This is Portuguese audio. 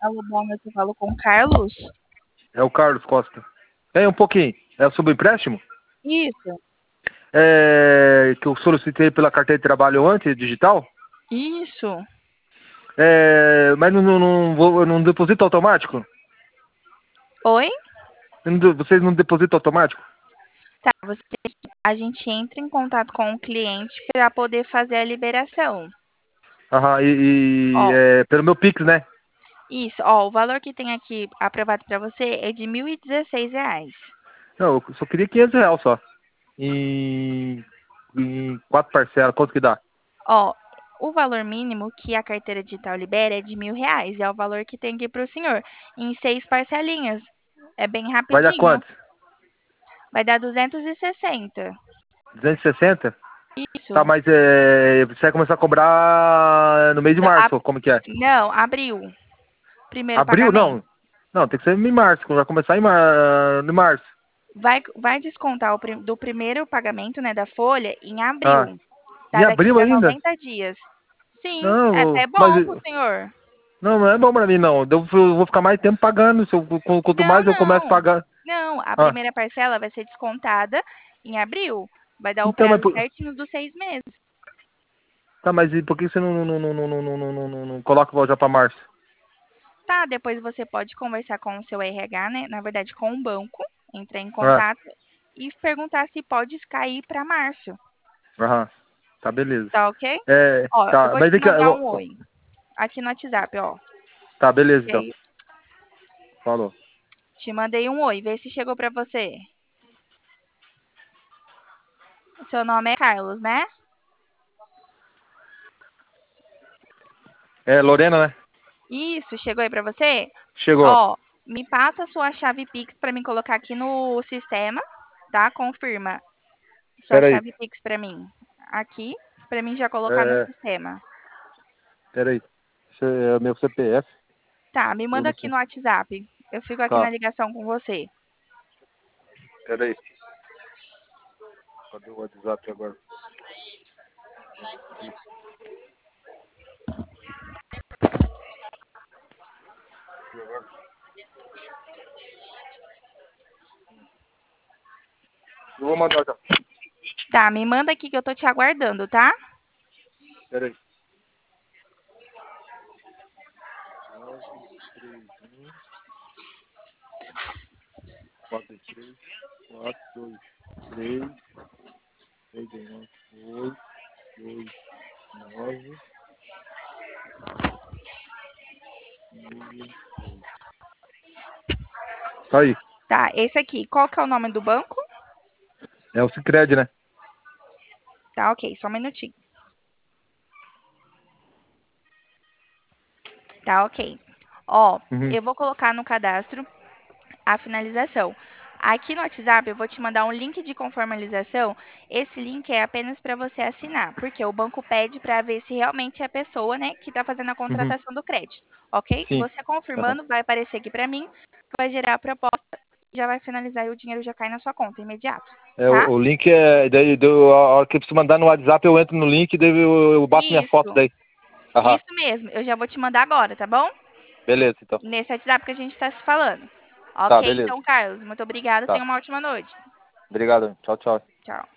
Alô, boa noite, eu falo com o Carlos. É o Carlos Costa. É um pouquinho. É sobre empréstimo? Isso, Que eu solicitei pela carteira de trabalho antes, digital. isso. Mas não deposito automático? Oi? Vocês não depositam automático? Tá, a gente entra em contato com o cliente para poder fazer a liberação. Aham, Ó, pelo meu Pix, né? isso, ó, o valor que tem aqui aprovado para você é de R$ 1.016. Não, eu só queria R$ 500 só. Em 4 parcelas, quanto que dá? Ó, o valor mínimo que a carteira digital libera é de R$ 1.000, é o valor que tem aqui para o senhor, em 6 parcelinhas. É bem Vai dar rapidinho. quanto? Vai dar 260. 260? Tá, Isso. mas você vai começar a cobrar no mês de Não, março, como que é? não, abriu. Primeiro Abril? pagamento. Não. Não, tem que ser em março, vai começar em março. Vai descontar do primeiro pagamento, né, da folha em Ah, abril, em tá? Daqui abril para ainda? 90 dias. Sim, é Não, até mas bom pro senhor. não é bom pra mim não. Eu vou ficar mais tempo pagando. Quanto Não, mais eu começo a não. pagar. Não, a Ah, primeira parcela vai ser descontada em abril. Vai dar o então, prazo certinho dos 6 meses. tá, mas e por que você não coloca já pra março? Tá, depois você pode conversar com o seu RH, né? Na verdade, com o banco, entrar em Ah, contato e perguntar se pode cair para março. aham, tá, beleza. Tá ok? Ó, eu Tá, vou mas te vem cá, mandar um oi aqui no WhatsApp, ó. tá, beleza E então. aí, Falou. te mandei um oi, vê se chegou para você. Seu nome é Carlos, né? É, Lorena, né? Isso, chegou aí para você? Chegou. Ó, me passa a sua chave Pix para mim colocar aqui no sistema, tá? Confirma sua Pera aí. chave Pix para mim. Aqui, para mim já colocar no É, sistema. pera aí. Esse é o meu CPF. Tá, me Eu manda não aqui sei. no WhatsApp. Eu fico aqui na Tá, ligação com você. pera aí. Cadê o WhatsApp agora? Eu vou mandar já. Tá, me manda aqui que eu tô te aguardando, tá? Pera aí. 931 43 423 39 8 9 6. Tá aí. Tá, esse aqui, qual que é o nome do banco? É o Sicredi, né? Tá, ok, só um minutinho. Tá, ok. Ó, Uhum. eu vou colocar no cadastro a finalização. Aqui no WhatsApp eu vou te mandar um link de conformalização. Esse link é apenas para você assinar, porque o banco pede para ver se realmente é a pessoa, né, que está fazendo a Uhum. contratação do crédito, ok? Sim. Você Aham. confirmando, vai aparecer aqui para mim, vai gerar a proposta, já vai finalizar e o dinheiro já cai na sua conta imediato, tá? O link é. A hora que você mandar no WhatsApp, eu entro no link e daí eu bato minha foto Isso, daí. Aham. isso mesmo. Eu já vou te mandar agora, tá bom? Beleza, então. Nesse WhatsApp que a gente está se falando. Tá, Ok, beleza. então, Carlos, muito obrigada. Tá. Tenha uma ótima noite. Obrigado. Tchau, tchau. Tchau.